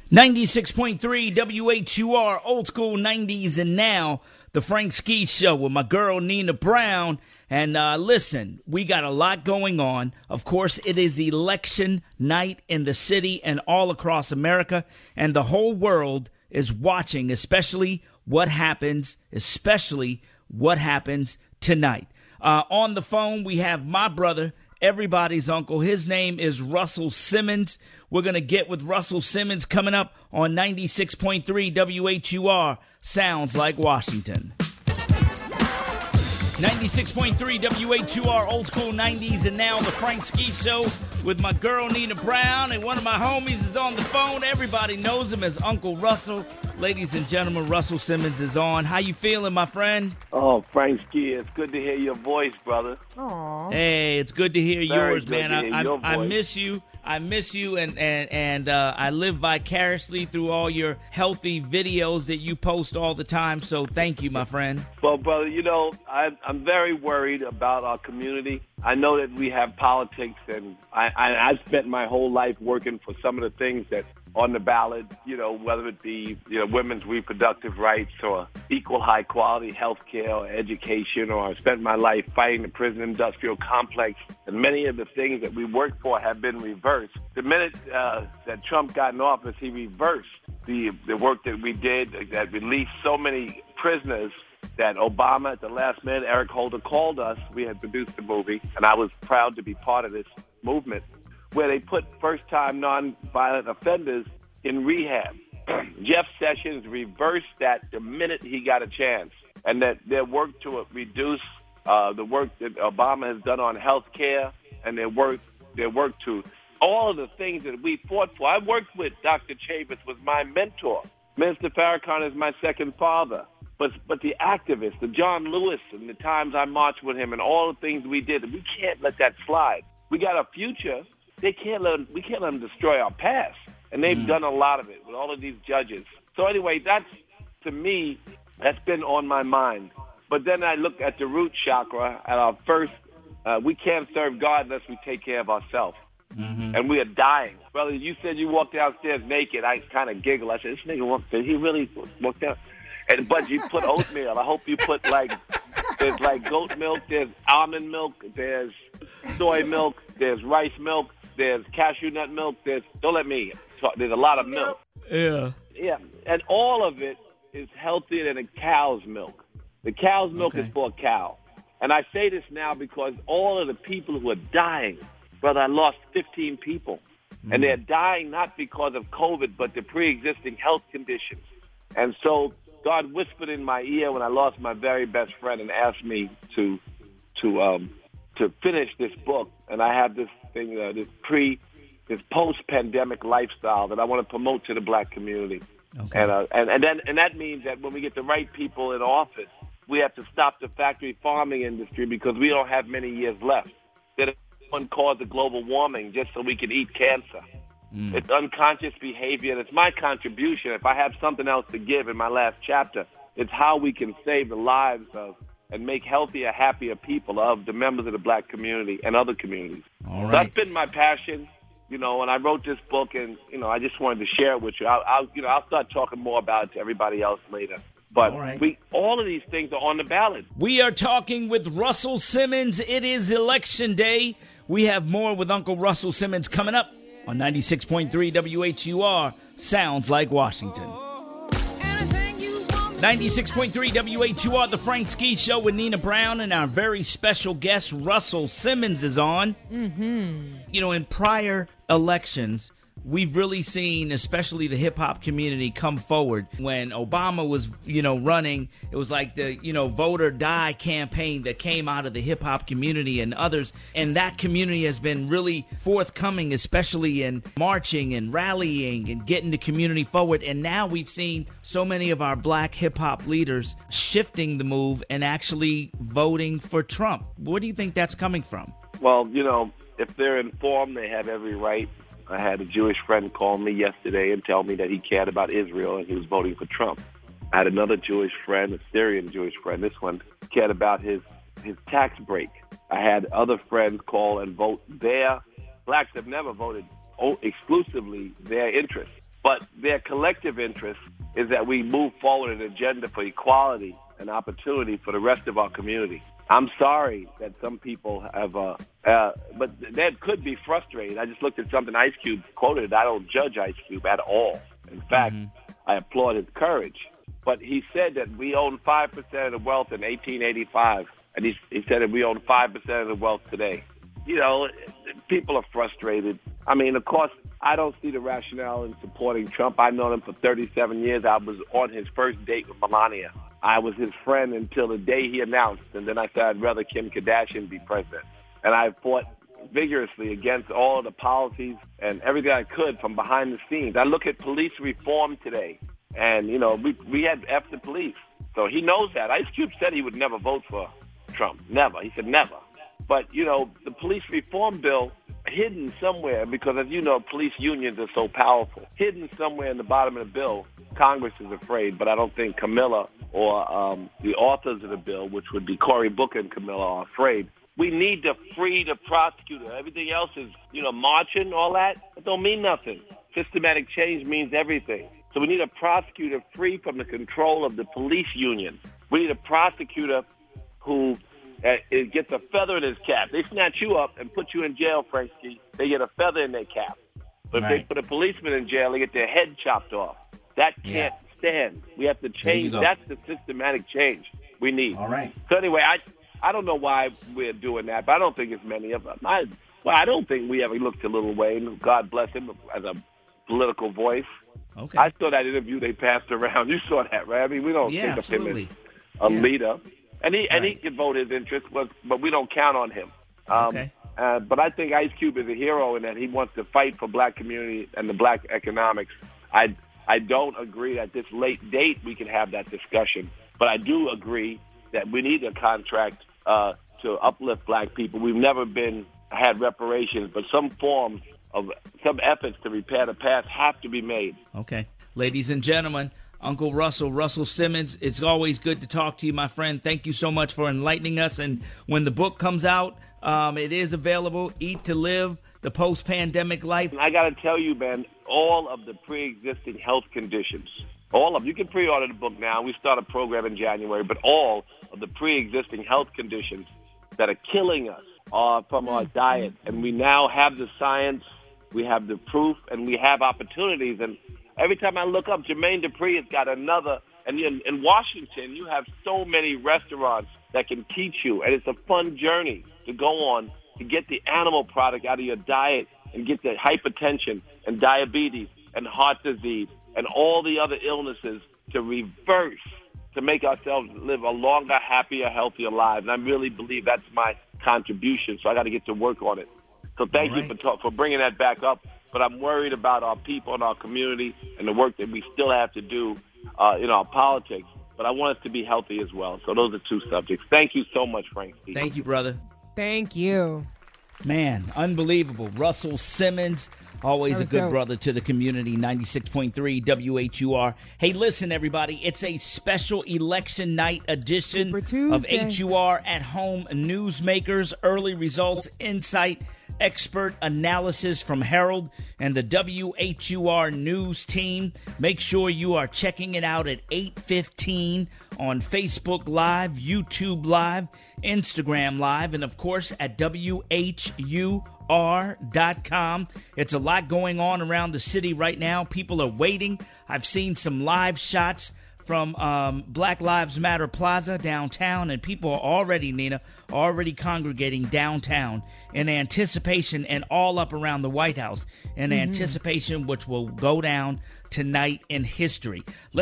96.3 WHUR, old school 90s and now, the Frank Ski Show with my girl Nina Brown. And listen, we got a lot going on. Of course, it is election night in the city and all across America, and the whole world is watching, especially what happens tonight. On the phone, we have my brother, everybody's uncle. His name is Russell Simmons. We're going to get with Russell Simmons coming up on 96.3 WHUR, Sounds Like Washington. 96.3 WHUR, old school 90s and now, the Frank Ski Show with my girl Nina Brown, and one of my homies is on the phone. Everybody knows him as Uncle Russell. Ladies and gentlemen, Russell Simmons is on. How you feeling, my friend? Oh, Frank Ski, it's good to hear your voice, brother. Aww. Hey, it's good to hear yours, man. I miss you. I miss you, and I live vicariously through all your healthy videos that you post all the time, so thank you, my friend. Well, brother, you know, I'm very worried about our community. I know that we have politics, and I've spent my whole life working for some of the things that on the ballot, you know, whether it be, you know, women's reproductive rights or equal high quality health care or education, or I spent my life fighting the prison industrial complex, and many of the things that we worked for have been reversed. The minute that Trump got in office, he reversed the work that we did that released so many prisoners that Obama, at the last minute, Eric Holder called us. We had produced the movie, and I was proud to be part of this movement, where they put first-time nonviolent offenders in rehab. Jeff Sessions reversed that the minute he got a chance, and that their work to reduce the work that Obama has done on health care, and their work to all of the things that we fought for. I worked with Dr. Chavis, was my mentor. Minister Farrakhan is my second father. But the activists, the John Lewis, and the times I marched with him, and all the things we did, we can't let that slide. We got a future. We can't let them destroy our past. And they've done a lot of it with all of these judges. So anyway, to me, that's been on my mind. But then I look at the root chakra, at our first, we can't serve God unless we take care of ourselves. Mm-hmm. And we are dying. Brother, you said you walked downstairs naked. I kind of giggled. I said, this nigga did he really walk down? But you put oatmeal. I hope you put there's goat milk, there's almond milk, there's soy milk, there's rice milk, there's cashew nut milk, there's a lot of milk. Yeah. Yeah, and all of it is healthier than a cow's milk. The cow's milk is for a cow. And I say this now because all of the people who are dying, brother, I lost 15 people. And they're dying not because of COVID, but the pre-existing health conditions. And so God whispered in my ear when I lost my very best friend and asked me to finish this book. And I have this thing, this post-pandemic lifestyle that I want to promote to the black community. Okay. And that means that when we get the right people in office, we have to stop the factory farming industry because we don't have many years left. That one caused the global warming just so we can eat cancer. It's unconscious behavior, and it's my contribution. If I have something else to give in my last chapter, it's how we can save the lives of and make healthier, happier people of the members of the black community and other communities. All right. So that's been my passion, you know, and I wrote this book, and, you know, I just wanted to share it with you. I'll start talking more about it to everybody else later. But all of these things are on the ballot. We are talking with Russell Simmons. It is Election Day. We have more with Uncle Russell Simmons coming up on 96.3 WHUR, Sounds Like Washington. 96.3 WHUR, the Frank Ski Show with Nina Brown, and our very special guest, Russell Simmons, is on. Mm-hmm. You know, in prior elections, we've really seen, especially the hip-hop community, come forward. When Obama was, you know, running, it was like the, you know, vote or die campaign that came out of the hip-hop community and others. And that community has been really forthcoming, especially in marching and rallying and getting the community forward. And now we've seen so many of our black hip-hop leaders shifting the move and actually voting for Trump. Where do you think that's coming from? Well, you know, if they're informed, they have every right. I had a Jewish friend call me yesterday and tell me that he cared about Israel and he was voting for Trump. I had another Jewish friend, a Syrian Jewish friend. This one cared about his tax break. I had other friends call and vote blacks have never voted exclusively their interests. But their collective interest is that we move forward an agenda for equality and opportunity for the rest of our community. I'm sorry that some people have, but that could be frustrated. I just looked at something Ice Cube quoted. I don't judge Ice Cube at all. In fact, I applaud his courage. But he said that we own 5% of the wealth in 1885, and he said that we own 5% of the wealth today. You know, people are frustrated. I mean, of course, I don't see the rationale in supporting Trump. I've known him for 37 years. I was on his first date with Melania. I was his friend until the day he announced, and then I said I'd rather Kim Kardashian be president. And I fought vigorously against all of the policies and everything I could from behind the scenes. I look at police reform today, and, you know, we had F the police. So he knows that. Ice Cube said he would never vote for Trump. Never. He said never. But, you know, the police reform bill, hidden somewhere, because as you know, police unions are so powerful, hidden somewhere in the bottom of the bill, Congress is afraid, but I don't think Camilla or the authors of the bill, which would be Cory Booker and Camilla, are afraid. We need to free the prosecutor. Everything else is, you know, marching, all that. It don't mean nothing. Systematic change means everything. So we need a prosecutor free from the control of the police union. We need a prosecutor who it gets a feather in his cap. They snatch you up and put you in jail, Frankie. They get a feather in their cap. But if they put a policeman in jail, they get their head chopped off. That can't stand. We have to change. That's the systematic change we need. All right. So anyway, I don't know why we're doing that, but I don't think it's many of them. I don't think we ever looked to Lil Wayne. God bless him as a political voice. Okay. I saw that interview they passed around. You saw that, right? I mean, we don't think of him as a leader. And he can vote his interest, but we don't count on him. Okay. But I think Ice Cube is a hero in that he wants to fight for black community and the black economics. I don't agree at this late date we can have that discussion, but I do agree that we need a contract to uplift black people. We've never had reparations, but some forms of some efforts to repair the past have to be made. Okay. Ladies and gentlemen, Uncle Russell Simmons, it's always good to talk to you, my friend. Thank you so much for enlightening us. And when the book comes out, it is available, Eat to Live, The Post-Pandemic Life. I got to tell you, man, all of the pre-existing health conditions, all of them. You can pre-order the book now. We start a program in January, but all of the pre-existing health conditions that are killing us are from our diet. And we now have the science, we have the proof, and we have opportunities. And every time I look up, Jermaine Dupri has got another. And in Washington, you have so many restaurants that can teach you. And it's a fun journey to go on to get the animal product out of your diet and get the hypertension and diabetes and heart disease and all the other illnesses to reverse, to make ourselves live a longer, happier, healthier lives. And I really believe that's my contribution, so I got to get to work on it. So thank you for bringing that back up. But I'm worried about our people and our community and the work that we still have to do in our politics. But I want us to be healthy as well. So those are two subjects. Thank you so much, Frank. Thank you, brother. Thank you. Man, unbelievable. Russell Simmons, always a good brother to the community, 96.3 WHUR. Hey, listen, everybody, it's a special election night edition of HUR at Home Newsmakers. Early results, insight, expert analysis from Harold and the WHUR News team. Make sure you are checking it out at 8:15 on Facebook Live, YouTube Live, Instagram Live, and of course at WHUR.com. It's a lot going on around the city right now. People are waiting. I've seen some live shots from Black Lives Matter Plaza downtown, and people are already congregating downtown in anticipation, and all up around the White House in anticipation, which will go down tonight in history.